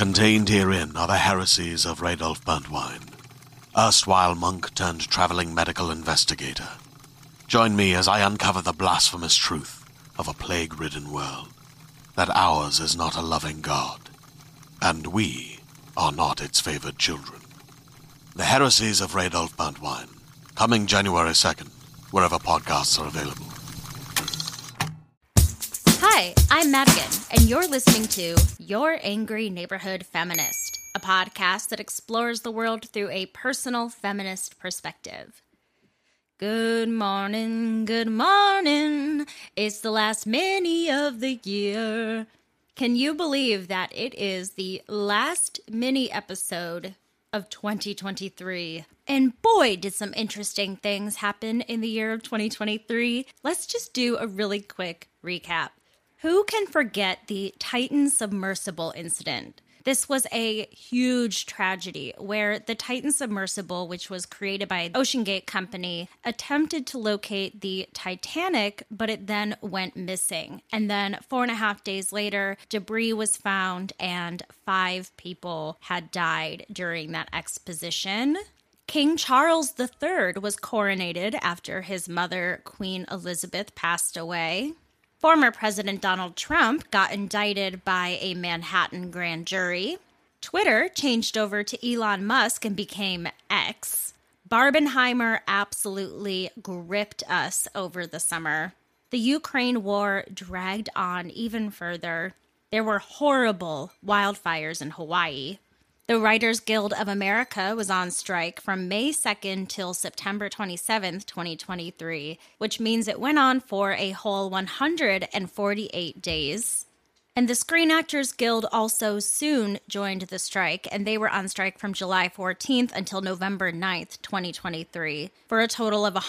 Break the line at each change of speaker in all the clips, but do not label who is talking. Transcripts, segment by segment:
Contained herein are the heresies of Radolf Burntwine, erstwhile monk turned traveling medical investigator. Join me as I uncover the blasphemous truth of a plague-ridden world, that ours is not a loving God, and we are not its favored children. The heresies of Radolf Burntwine, coming January 2nd, wherever podcasts are available.
Hi, I'm Madigan, and you're listening to Your Angry Neighborhood Feminist, a podcast that explores the world through a personal feminist perspective. Good morning, good morning. It's the last mini of the year. Can you believe that it is the last mini episode of 2023? And boy, did some interesting things happen in the year of 2023. Let's just do a really quick recap. Who can forget the Titan submersible incident? This was a huge tragedy where the Titan submersible, which was created by OceanGate Company, attempted to locate the Titanic, but it then went missing. And then 4.5 days later, debris was found and 5 people had died during that exposition. King Charles III was coronated after his mother, Queen Elizabeth, passed away. Former President Donald Trump got indicted by a Manhattan grand jury. Twitter changed over to Elon Musk and became X. Barbenheimer absolutely gripped us over the summer. The Ukraine war dragged on even further. There were horrible wildfires in Hawaii. The Writers Guild of America was on strike from May 2nd till September 27th, 2023, which means it went on for a whole 148 days. And the Screen Actors Guild also soon joined the strike, and they were on strike from July 14th until November 9th, 2023, for a total of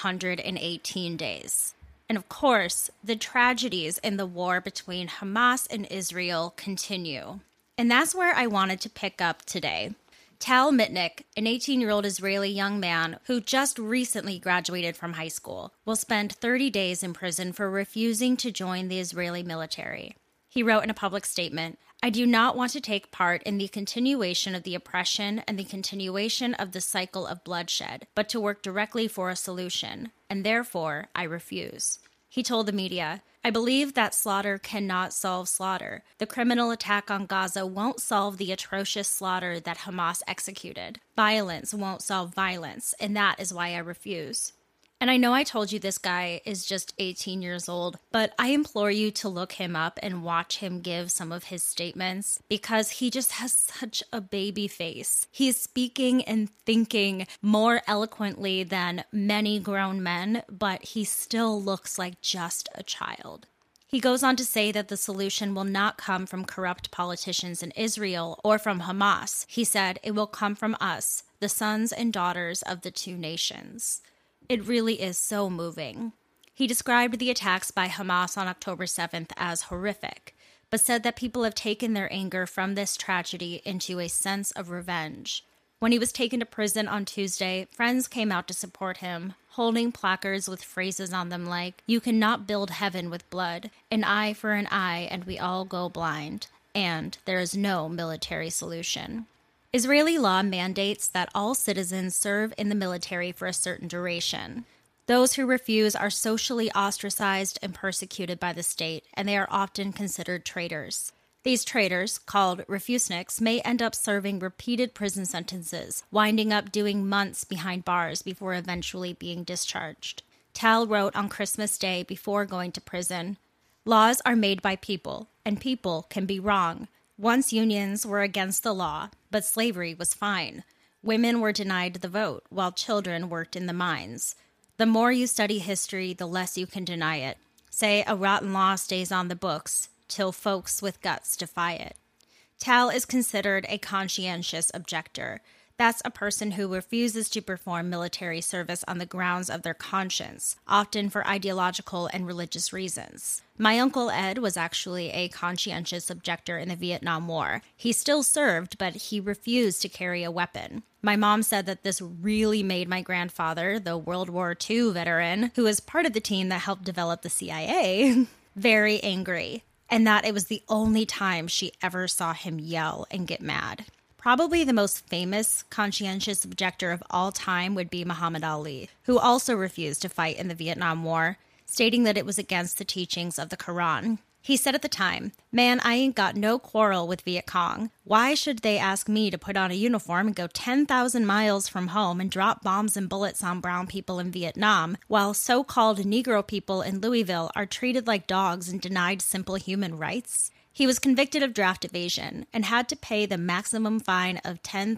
118 days. And of course, the tragedies in the war between Hamas and Israel continue. And that's where I wanted to pick up today. Tal Mitnick, an 18-year-old Israeli young man who just recently graduated from high school, will spend 30 days in prison for refusing to join the Israeli military. He wrote in a public statement, "I do not want to take part in the continuation of the oppression and the continuation of the cycle of bloodshed, but to work directly for a solution, and therefore I refuse." He told the media, "I believe that slaughter cannot solve slaughter. The criminal attack on Gaza won't solve the atrocious slaughter that Hamas executed. Violence won't solve violence, and that is why I refuse." And I know I told you this guy is just 18 years old, but I implore you to look him up and watch him give some of his statements because he just has such a baby face. He's speaking and thinking more eloquently than many grown men, but he still looks like just a child. He goes on to say that the solution will not come from corrupt politicians in Israel or from Hamas. He said, "It will come from us, the sons and daughters of the two nations." It really is so moving. He described the attacks by Hamas on October 7th as horrific, but said that people have taken their anger from this tragedy into a sense of revenge. When he was taken to prison on Tuesday, friends came out to support him, holding placards with phrases on them like, "You cannot build heaven with blood, an eye for an eye and we all go blind," and "There is no military solution." Israeli law mandates that all citizens serve in the military for a certain duration. Those who refuse are socially ostracized and persecuted by the state, and they are often considered traitors. These traitors, called refuseniks, may end up serving repeated prison sentences, winding up doing months behind bars before eventually being discharged. Tal wrote on Christmas Day before going to prison, "Laws are made by people, and people can be wrong. Once unions were against the law, but slavery was fine. Women were denied the vote, while children worked in the mines. The more you study history, the less you can deny it. Say a rotten law stays on the books, till folks with guts defy it." Tal is considered a conscientious objector. That's a person who refuses to perform military service on the grounds of their conscience, often for ideological and religious reasons. My Uncle Ed was actually a conscientious objector in the Vietnam War. He still served, but he refused to carry a weapon. My mom said that this really made my grandfather, the World War II veteran, who was part of the team that helped develop the CIA, very angry. and that it was the only time she ever saw him yell and get mad. Probably the most famous conscientious objector of all time would be Muhammad Ali, who also refused to fight in the Vietnam War, stating that it was against the teachings of the Quran. He said at the time, "Man, I ain't got no quarrel with Viet Cong. Why should they ask me to put on a uniform and go 10,000 miles from home and drop bombs and bullets on brown people in Vietnam, while so-called Negro people in Louisville are treated like dogs and denied simple human rights?" He was convicted of draft evasion and had to pay the maximum fine of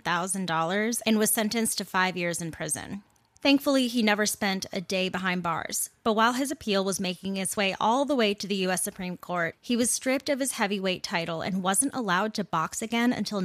$10,000 and was sentenced to 5 years in prison. Thankfully, he never spent a day behind bars, but while his appeal was making its way all the way to the U.S. Supreme Court, he was stripped of his heavyweight title and wasn't allowed to box again until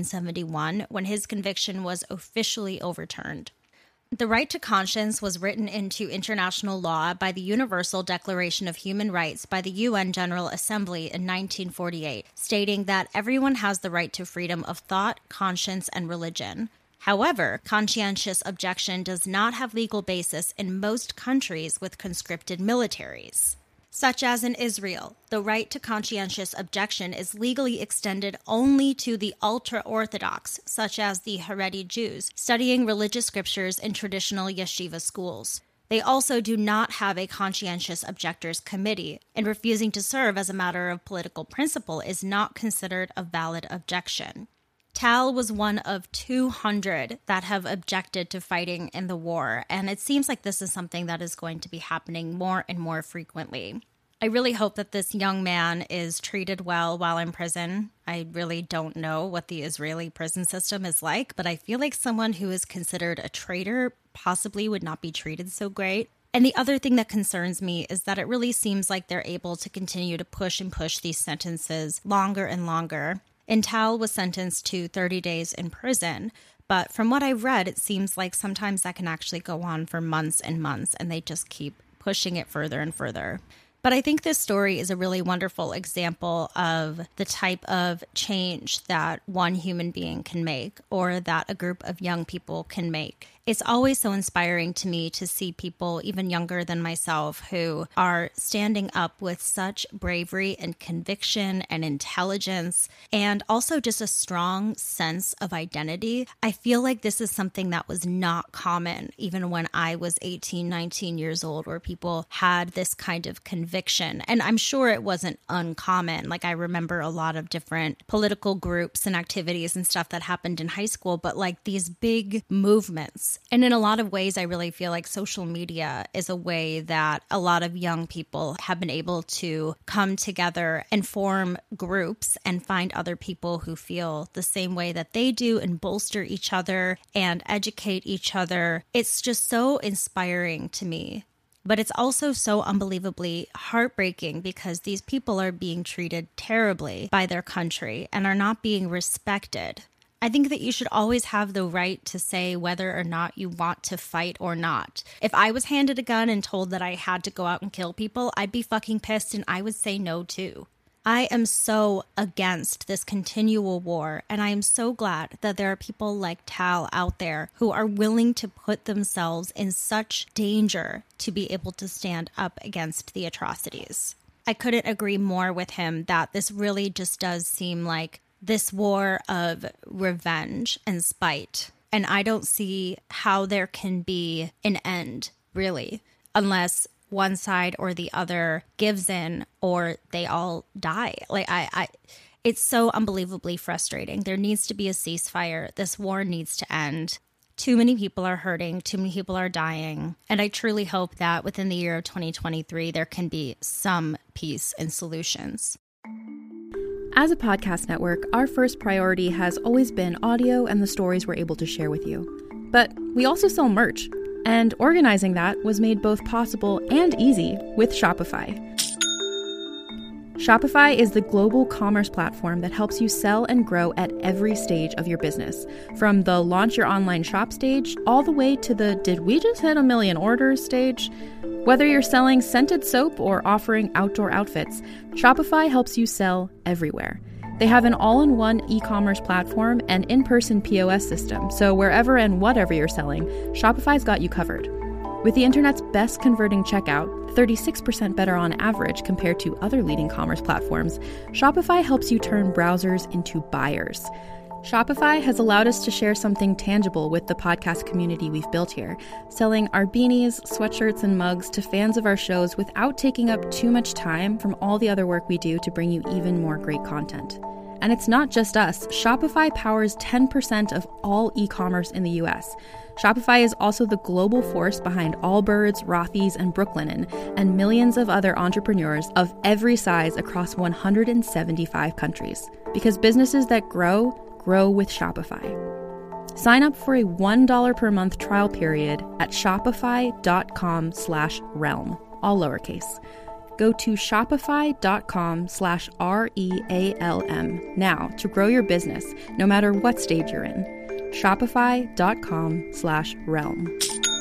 1971, when his conviction was officially overturned. The right to conscience was written into international law by the Universal Declaration of Human Rights by the UN General Assembly in 1948, stating that everyone has the right to freedom of thought, conscience, and religion. However, conscientious objection does not have legal basis in most countries with conscripted militaries. Such as in Israel, the right to conscientious objection is legally extended only to the ultra-Orthodox, such as the Haredi Jews, studying religious scriptures in traditional yeshiva schools. They also do not have a conscientious objectors committee, and refusing to serve as a matter of political principle is not considered a valid objection. Tal was one of 200 that have objected to fighting in the war, and it seems like this is something that is going to be happening more and more frequently. I really hope that this young man is treated well while in prison. I really don't know what the Israeli prison system is like, but I feel like someone who is considered a traitor possibly would not be treated so great. And the other thing that concerns me is that it really seems like they're able to continue to push these sentences longer and longer. And Tal was sentenced to 30 days in prison, but from what I've read, it seems like sometimes that can actually go on for months and months, and they just keep pushing it further and further. But I think this story is a really wonderful example of the type of change that one human being can make, or that a group of young people can make. It's always so inspiring to me to see people even younger than myself who are standing up with such bravery and conviction and intelligence, and also just a strong sense of identity. I feel like this is something that was not common even when I was 18, 19 years old, where people had this kind of conviction. And I'm sure it wasn't uncommon. Like, I remember a lot of different political groups and activities and stuff that happened in high school, but like these big movements. And in a lot of ways, I really feel like social media is a way that a lot of young people have been able to come together and form groups and find other people who feel the same way that they do and bolster each other and educate each other. It's just so inspiring to me. But it's also so unbelievably heartbreaking because these people are being treated terribly by their country and are not being respected. I think that you should always have the right to say whether or not you want to fight or not. If I was handed a gun and told that I had to go out and kill people, I'd be fucking pissed and I would say no too. I am so against this continual war, and I am so glad that there are people like Tal out there who are willing to put themselves in such danger to be able to stand up against the atrocities. I couldn't agree more with him that this really just does seem like this war of revenge and spite. And I don't see how there can be an end, really, unless one side or the other gives in or they all die. Like, it's so unbelievably frustrating. There needs to be a ceasefire. This war needs to end. Too many people are hurting. Too many people are dying. And I truly hope that within the year of 2023, there can be some peace and solutions.
As a podcast network, our first priority has always been audio and the stories we're able to share with you. But we also sell merch, and organizing that was made both possible and easy with Shopify. Shopify is the global commerce platform that helps you sell and grow at every stage of your business, from the launch your online shop stage all the way to the did we just hit 1 million orders stage. Whether you're selling scented soap or offering outdoor outfits, Shopify helps you sell everywhere. They have an all-in-one e-commerce platform and in-person POS system, so wherever and whatever you're selling, Shopify's got you covered. With the internet's best converting checkout, 36% better on average compared to other leading commerce platforms, Shopify helps you turn browsers into buyers. Shopify has allowed us to share something tangible with the podcast community we've built here, selling our beanies, sweatshirts, and mugs to fans of our shows without taking up too much time from all the other work we do to bring you even more great content. And it's not just us. Shopify powers 10% of all e-commerce in the US. Shopify is also the global force behind Allbirds, Rothy's, and Brooklinen, and millions of other entrepreneurs of every size across 175 countries. Because businesses that grow with Shopify. Sign up for a $1 per month trial period at shopify.com/realm, all lowercase. Go to shopify.com/REALM now to grow your business, no matter what stage you're in. Shopify.com/realm.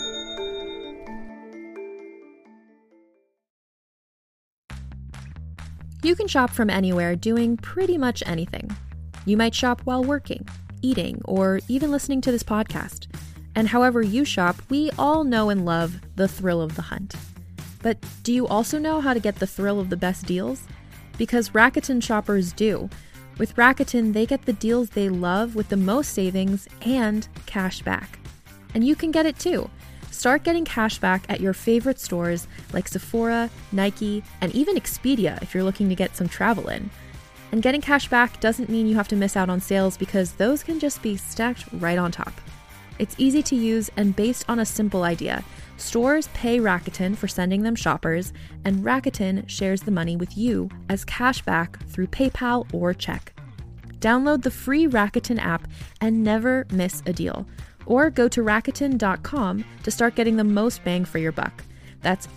You can shop from anywhere doing pretty much anything. You might shop while working, eating, or even listening to this podcast. And however you shop, we all know and love the thrill of the hunt. But do you also know how to get the thrill of the best deals? Because Rakuten shoppers do. With Rakuten, they get the deals they love with the most savings and cash back. And you can get it too. Start getting cash back at your favorite stores like Sephora, Nike, and even Expedia if you're looking to get some travel in. And getting cash back doesn't mean you have to miss out on sales because those can just be stacked right on top. It's easy to use and based on a simple idea. Stores pay Rakuten for sending them shoppers, and Rakuten shares the money with you as cash back through PayPal or check. Download the free Rakuten app and never miss a deal. Or go to Rakuten.com to start getting the most bang for your buck. That's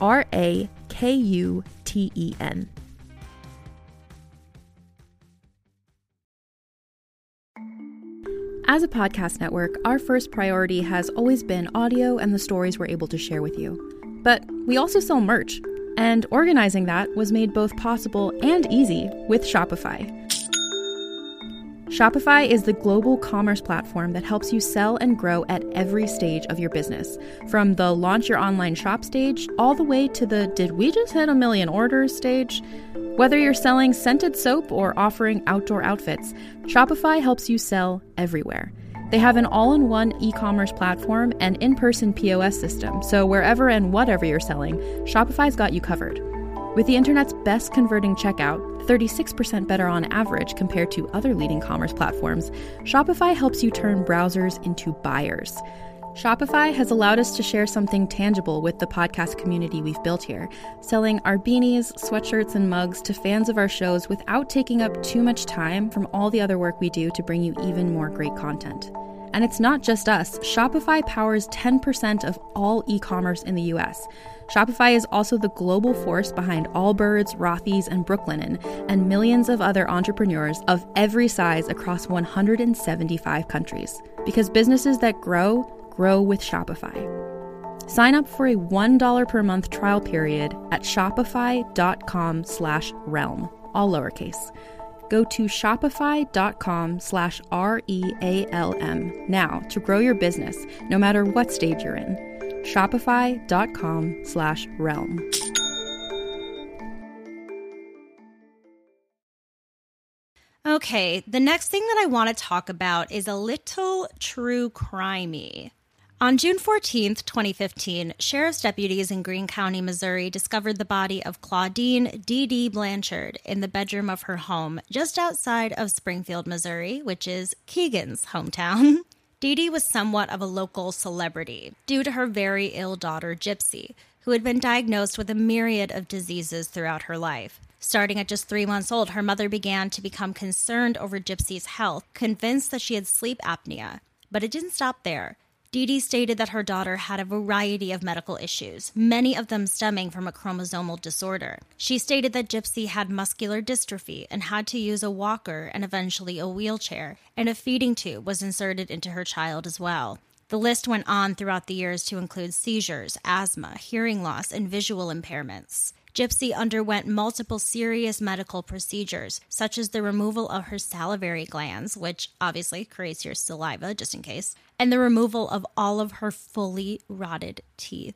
RAKUTEN. As a podcast network, our first priority has always been audio and the stories we're able to share with you. But we also sell merch, and organizing that was made both possible and easy with Shopify. Shopify is the global commerce platform that helps you sell and grow at every stage of your business, from the launch your online shop stage all the way to the did we just hit a million orders stage. Whether you're selling scented soap or offering outdoor outfits, Shopify helps you sell everywhere. They have an all-in-one e-commerce platform and in-person POS system, so wherever and whatever you're selling, Shopify's got you covered. With the internet's best converting checkout, 36% better on average compared to other leading commerce platforms, Shopify helps you turn browsers into buyers. Shopify has allowed us to share something tangible with the podcast community we've built here, selling our beanies, sweatshirts, and mugs to fans of our shows without taking up too much time from all the other work we do to bring you even more great content. And it's not just us. Shopify powers 10% of all e-commerce in the US. Shopify is also the global force behind Allbirds, Rothy's, and Brooklinen, and millions of other entrepreneurs of every size across 175 countries. Because businesses that grow with Shopify. Sign up for a $1 per month trial period at shopify.com/realm, all lowercase. Go to shopify.com/REALM now to grow your business, no matter what stage you're in. Shopify.com/realm.
Okay, the next thing that I want to talk about is a little true crimey. On June 14th, 2015, sheriff's deputies in Greene County, Missouri discovered the body of Claudine D.D. Blanchard in the bedroom of her home just outside of Springfield, Missouri, which is Keegan's hometown. Dee was somewhat of a local celebrity due to her very ill daughter, Gypsy, who had been diagnosed with a myriad of diseases throughout her life. Starting at just 3 months old, her mother began to become concerned over Gypsy's health, convinced that she had sleep apnea. But it didn't stop there. Dee stated that her daughter had a variety of medical issues, many of them stemming from a chromosomal disorder. She stated that Gypsy had muscular dystrophy and had to use a walker and eventually a wheelchair, and a feeding tube was inserted into her child as well. The list went on throughout the years to include seizures, asthma, hearing loss, and visual impairments. Gypsy underwent multiple serious medical procedures, such as the removal of her salivary glands, which obviously creates your saliva, just in case, and the removal of all of her fully rotted teeth.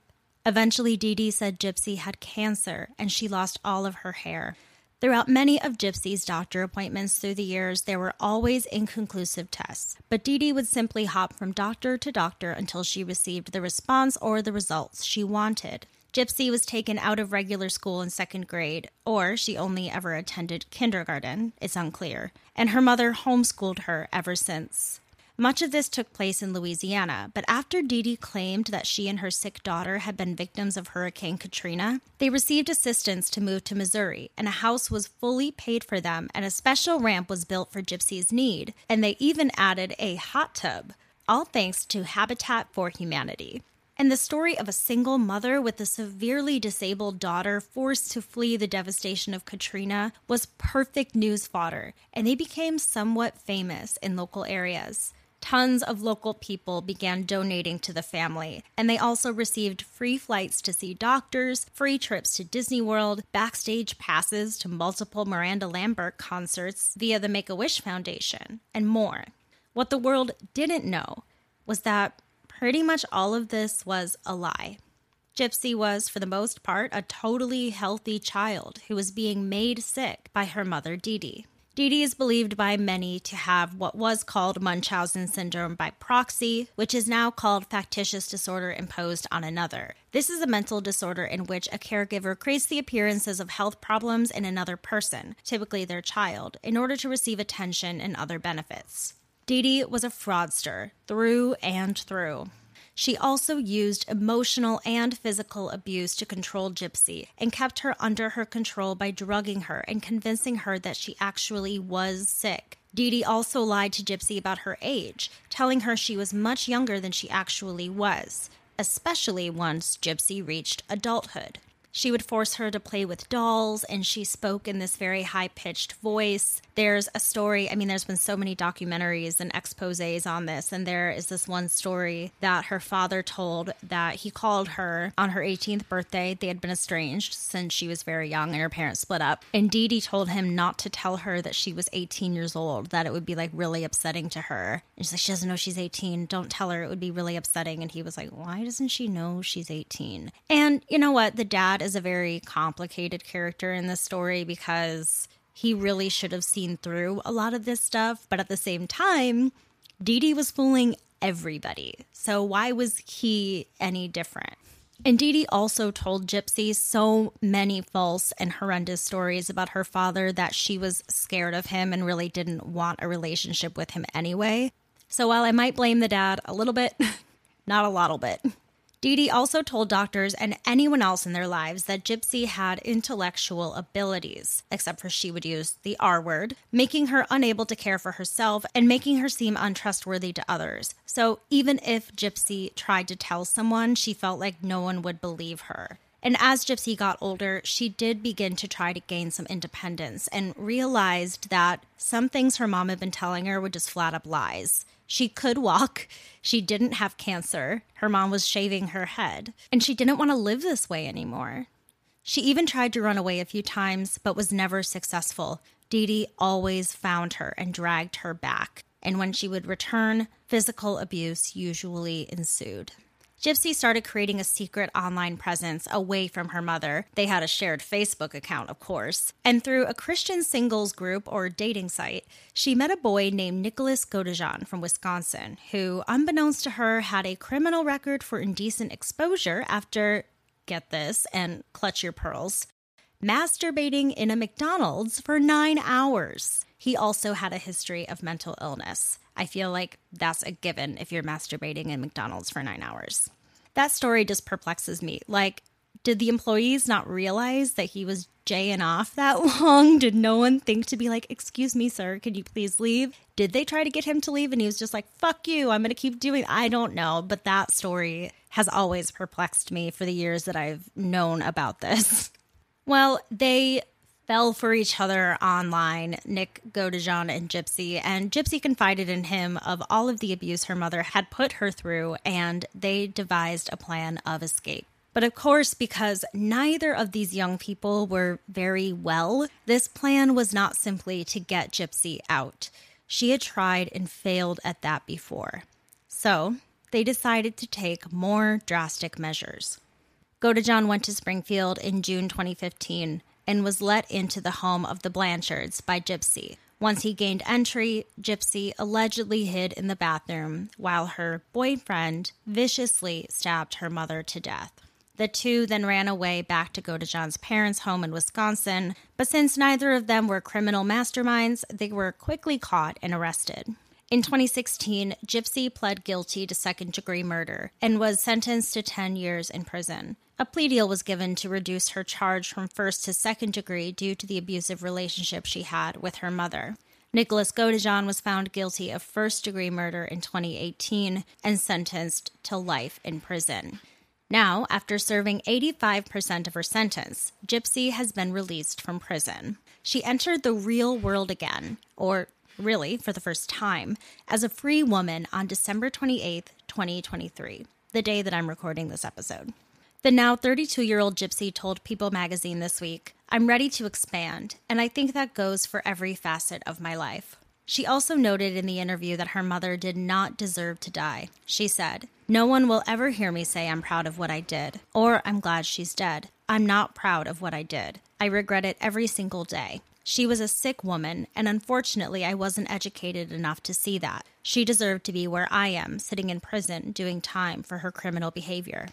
Eventually, Dee Dee said Gypsy had cancer and she lost all of her hair. Throughout many of Gypsy's doctor appointments through the years, there were always inconclusive tests, but Dee Dee would simply hop from doctor to doctor until she received the response or the results she wanted. Gypsy was taken out of regular school in 2nd grade, or she only ever attended kindergarten, it's unclear, and her mother homeschooled her ever since. Much of this took place in Louisiana, but after Dee Dee claimed that she and her sick daughter had been victims of Hurricane Katrina, they received assistance to move to Missouri, and a house was fully paid for them, and a special ramp was built for Gypsy's need, and they even added a hot tub, all thanks to Habitat for Humanity. And the story of a single mother with a severely disabled daughter forced to flee the devastation of Katrina was perfect news fodder, and they became somewhat famous in local areas. Tons of local people began donating to the family, and they also received free flights to see doctors, free trips to Disney World, backstage passes to multiple Miranda Lambert concerts via the Make-A-Wish Foundation, and more. What the world didn't know was that pretty much all of this was a lie. Gypsy was, for the most part, a totally healthy child who was being made sick by her mother, Dee Dee. Dee Dee is believed by many to have what was called Munchausen syndrome by proxy, which is now called factitious disorder imposed on another. This is a mental disorder in which a caregiver creates the appearances of health problems in another person, typically their child, in order to receive attention and other benefits. Dee Dee was a fraudster, through and through. She also used emotional and physical abuse to control Gypsy and kept her under her control by drugging her and convincing her that she actually was sick. Dee Dee also lied to Gypsy about her age, telling her she was much younger than she actually was, especially once Gypsy reached adulthood. She would force her to play with dolls, and she spoke in this very high-pitched voice. There's a story, there's been so many documentaries and exposés on this, and there is this one story that her father told that he called her on her 18th birthday. They had been estranged since she was very young, and her parents split up. And Dee Dee told him not to tell her that she was 18 years old, that it would be, really upsetting to her. And she's like, she doesn't know she's 18. Don't tell her. It would be really upsetting. And he was like, why doesn't she know she's 18? And you know what? The dad is a very complicated character in this story because he really should have seen through a lot of this stuff, but at the same time, Dee Dee was fooling everybody. So why was he any different? And Dee Dee also told Gypsy so many false and horrendous stories about her father that she was scared of him and really didn't want a relationship with him anyway. So while I might blame the dad a little bit, not a lot bit. Dee Dee also told doctors and anyone else in their lives that Gypsy had intellectual abilities, except for she would use the R word, making her unable to care for herself and making her seem untrustworthy to others. So even if Gypsy tried to tell someone, she felt like no one would believe her. And as Gypsy got older, she did begin to try to gain some independence and realized that some things her mom had been telling her were just flat up lies. She could walk. She didn't have cancer. Her mom was shaving her head. And she didn't want to live this way anymore. She even tried to run away a few times, but was never successful. Dee Dee always found her and dragged her back. And when she would return, physical abuse usually ensued. Gypsy started creating a secret online presence away from her mother. They had a shared Facebook account, of course. And through a Christian singles group or dating site, she met a boy named Nicholas Godejan from Wisconsin, who, unbeknownst to her, had a criminal record for indecent exposure after, get this, and clutch your pearls, masturbating in a McDonald's for 9 hours. He also had a history of mental illness. I feel like that's a given if you're masturbating in McDonald's for 9 hours. That story just perplexes me. Did the employees not realize that he was jaying off that long? Did no one think to be like, excuse me, sir, could you please leave? Did they try to get him to leave and he was just like, fuck you, I'm going to keep doing it? I don't know, but that story has always perplexed me for the years that I've known about this. Well, they fell for each other online, Nick Godejan and Gypsy confided in him of all of the abuse her mother had put her through, and they devised a plan of escape. But of course, because neither of these young people were very well, this plan was not simply to get Gypsy out. She had tried and failed at that before. So they decided to take more drastic measures. Godejohn went to Springfield in June 2015 and was let into the home of the Blanchards by Gypsy. Once he gained entry, Gypsy allegedly hid in the bathroom while her boyfriend viciously stabbed her mother to death. The two then ran away back to Godejohn's parents' home in Wisconsin, but since neither of them were criminal masterminds, they were quickly caught and arrested. In 2016, Gypsy pled guilty to second-degree murder and was sentenced to 10 years in prison. A plea deal was given to reduce her charge from first to second degree due to the abusive relationship she had with her mother. Nicholas Godejohn was found guilty of first-degree murder in 2018 and sentenced to life in prison. Now, after serving 85% of her sentence, Gypsy has been released from prison. She entered the real world again, or really, for the first time, as a free woman on December 28, 2023, the day that I'm recording this episode. The now 32-year-old Gypsy told People magazine this week, "I'm ready to expand, and I think that goes for every facet of my life." She also noted in the interview that her mother did not deserve to die. She said, "No one will ever hear me say I'm proud of what I did, or I'm glad she's dead. I'm not proud of what I did. I regret it every single day. She was a sick woman, and unfortunately I wasn't educated enough to see that. She deserved to be where I am, sitting in prison, doing time for her criminal behavior."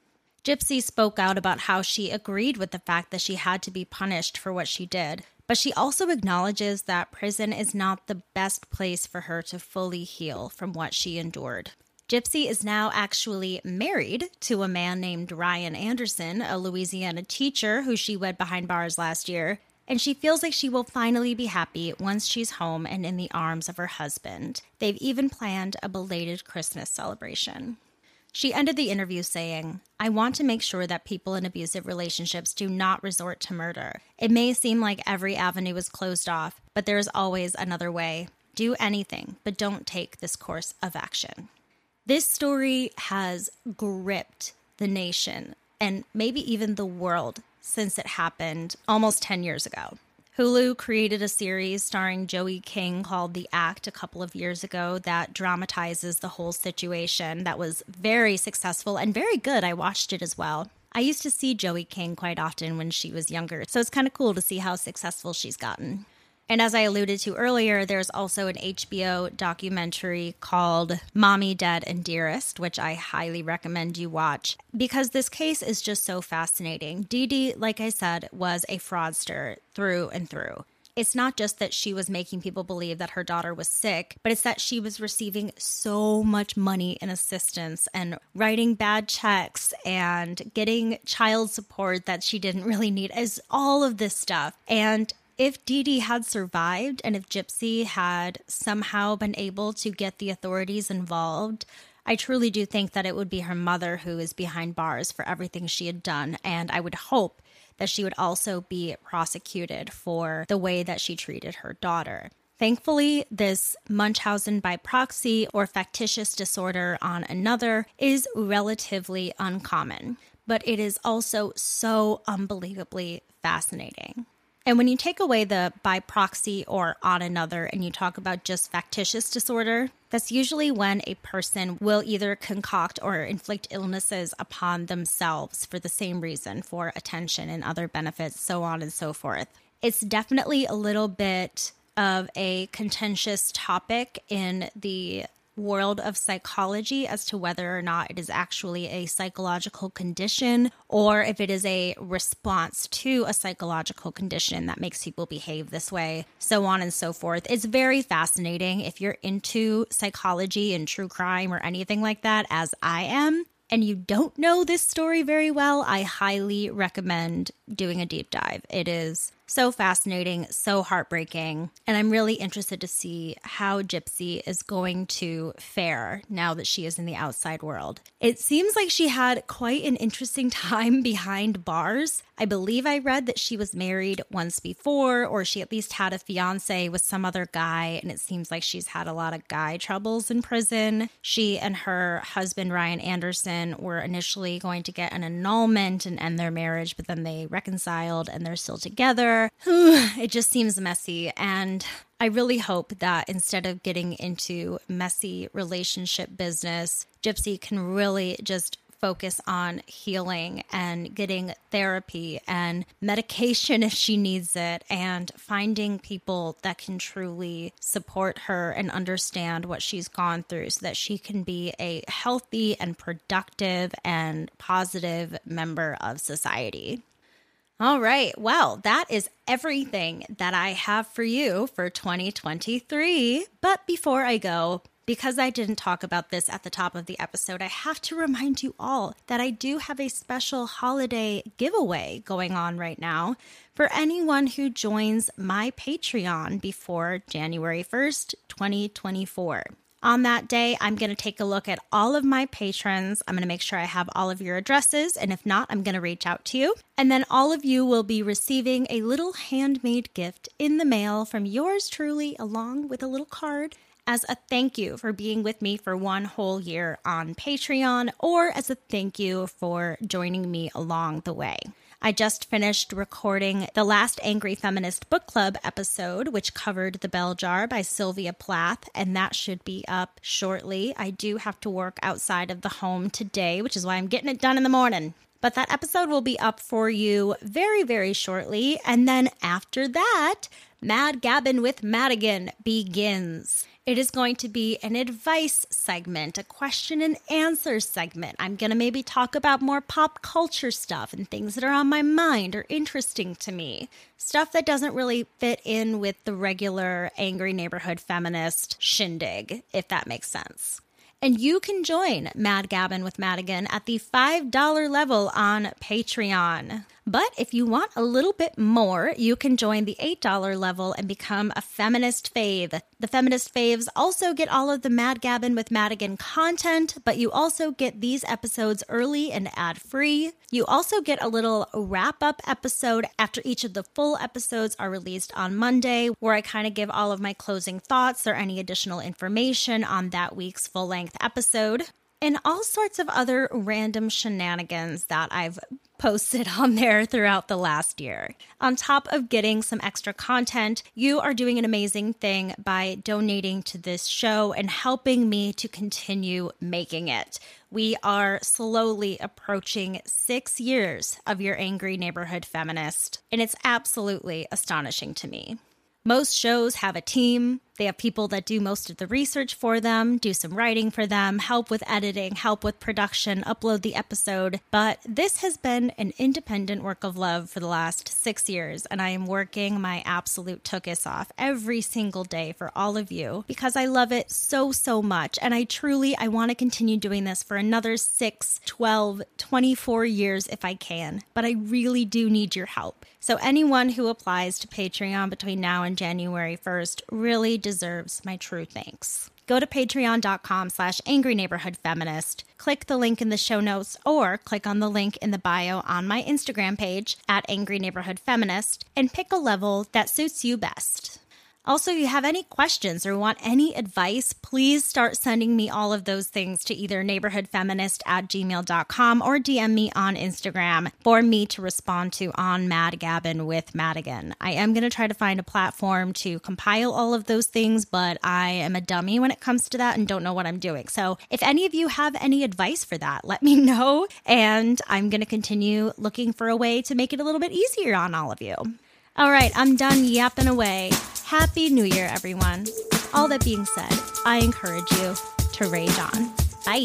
Gypsy spoke out about how she agreed with the fact that she had to be punished for what she did, but she also acknowledges that prison is not the best place for her to fully heal from what she endured. Gypsy is now actually married to a man named Ryan Anderson, a Louisiana teacher who she wed behind bars last year, and she feels like she will finally be happy once she's home and in the arms of her husband. They've even planned a belated Christmas celebration. She ended the interview saying, "I want to make sure that people in abusive relationships do not resort to murder. It may seem like every avenue is closed off, but there is always another way. Do anything, but don't take this course of action." This story has gripped the nation and maybe even the world since it happened almost 10 years ago. Hulu created a series starring Joey King called The Act a couple of years ago that dramatizes the whole situation. That was very successful and very good. I watched it as well. I used to see Joey King quite often when she was younger, so it's kind of cool to see how successful she's gotten. And as I alluded to earlier, there's also an HBO documentary called Mommy, Dead, and Dearest, which I highly recommend you watch because this case is just so fascinating. Dee Dee, like I said, was a fraudster through and through. It's not just that she was making people believe that her daughter was sick, but it's that she was receiving so much money and assistance and writing bad checks and getting child support that she didn't really need, as all of this stuff. And if Dee Dee had survived and if Gypsy had somehow been able to get the authorities involved, I truly do think that it would be her mother who is behind bars for everything she had done. And I would hope that she would also be prosecuted for the way that she treated her daughter. Thankfully, this Munchausen by proxy or factitious disorder on another is relatively uncommon, but it is also so unbelievably fascinating. And when you take away the by proxy or on another and you talk about just factitious disorder, that's usually when a person will either concoct or inflict illnesses upon themselves for the same reason, for attention and other benefits, so on and so forth. It's definitely a little bit of a contentious topic in the world of psychology as to whether or not it is actually a psychological condition or if it is a response to a psychological condition that makes people behave this way, so on and so forth. It's very fascinating. If you're into psychology and true crime or anything like that, as I am, and you don't know this story very well, I highly recommend doing a deep dive. It is so fascinating, so heartbreaking, and I'm really interested to see how Gypsy is going to fare now that she is in the outside world. It seems like she had quite an interesting time behind bars. I believe I read that she was married once before, or she at least had a fiance with some other guy, and it seems like she's had a lot of guy troubles in prison. She and her husband, Ryan Anderson, were initially going to get an annulment and end their marriage, but then they reconciled and they're still together. It just seems messy, and I really hope that instead of getting into messy relationship business, Gypsy can really just focus on healing and getting therapy and medication if she needs it, and finding people that can truly support her and understand what she's gone through so that she can be a healthy and productive and positive member of society. All right. Well, that is everything that I have for you for 2023. But before I go, because I didn't talk about this at the top of the episode, I have to remind you all that I do have a special holiday giveaway going on right now for anyone who joins my Patreon before January 1st, 2024. On that day, I'm going to take a look at all of my patrons. I'm going to make sure I have all of your addresses, and if not, I'm going to reach out to you. And then all of you will be receiving a little handmade gift in the mail from yours truly, along with a little card, as a thank you for being with me for one whole year on Patreon, or as a thank you for joining me along the way. I just finished recording the last Angry Feminist Book Club episode, which covered The Bell Jar by Sylvia Plath, and that should be up shortly. I do have to work outside of the home today, which is why I'm getting it done in the morning. But that episode will be up for you very, very shortly. And then after that, Mad Gabbin' with Madigan begins. It is going to be an advice segment, a question and answer segment. I'm going to maybe talk about more pop culture stuff and things that are on my mind or interesting to me. Stuff that doesn't really fit in with the regular Angry Neighborhood Feminist shindig, if that makes sense. And you can join Mad Gabbin' with Madigan at the $5 level on Patreon. But if you want a little bit more, you can join the $8 level and become a Feminist Fave. The Feminist Faves also get all of the Mad Gabbin' with Madigan content, but you also get these episodes early and ad-free. You also get a little wrap-up episode after each of the full episodes are released on Monday, where I kind of give all of my closing thoughts or any additional information on that week's full-length episode, and all sorts of other random shenanigans that I've posted on there throughout the last year. On top of getting some extra content, you are doing an amazing thing by donating to this show and helping me to continue making it. We are slowly approaching 6 years of Your Angry Neighborhood Feminist, and it's absolutely astonishing to me. Most shows have a team. They have people that do most of the research for them, do some writing for them, help with editing, help with production, upload the episode. But this has been an independent work of love for the last 6 years, and I am working my absolute tuchus off every single day for all of you because I love it so, so much. And I want to continue doing this for another 6, 12, 24 years if I can. But I really do need your help. So anyone who applies to Patreon between now and January 1st really deserves my true thanks. Go to patreon.com/angryneighborhoodfeminist, click the link in the show notes, or click on the link in the bio on my Instagram page @angryneighborhoodfeminist, and pick a level that suits you best. Also, if you have any questions or want any advice, please start sending me all of those things to either neighborhoodfeminist@gmail.com or DM me on Instagram for me to respond to on Mad Gabbin' with Madigan. I am going to try to find a platform to compile all of those things, but I am a dummy when it comes to that and don't know what I'm doing. So if any of you have any advice for that, let me know, and I'm going to continue looking for a way to make it a little bit easier on all of you. All right, I'm done yapping away. Happy New Year, everyone. With all that being said, I encourage you to rage on. Bye.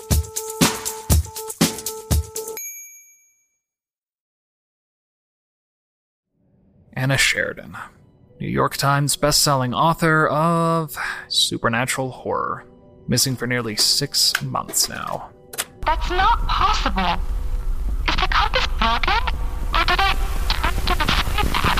Anna Sheridan, New York Times bestselling author of supernatural horror, missing for nearly 6 months now.
That's not possible. Is the compass broken? Or did I turn to the side path?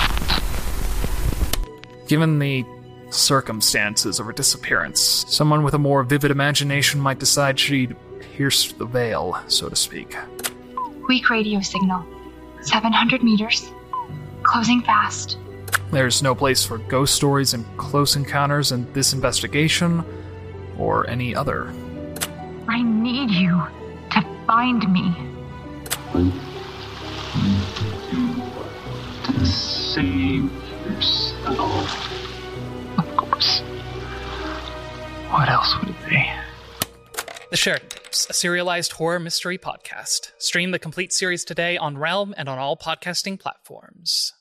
Given the circumstances of her disappearance, someone with a more vivid imagination might decide she'd pierced the veil, so to speak.
Weak radio signal. 700 meters. Closing fast.
There's no place for ghost stories and close encounters in this investigation, or any other.
I need you to find me.
To save yourself. Of course. What else would it be?
The Sheridan Tapes, a serialized horror mystery podcast. Stream the complete series today on Realm and on all podcasting platforms.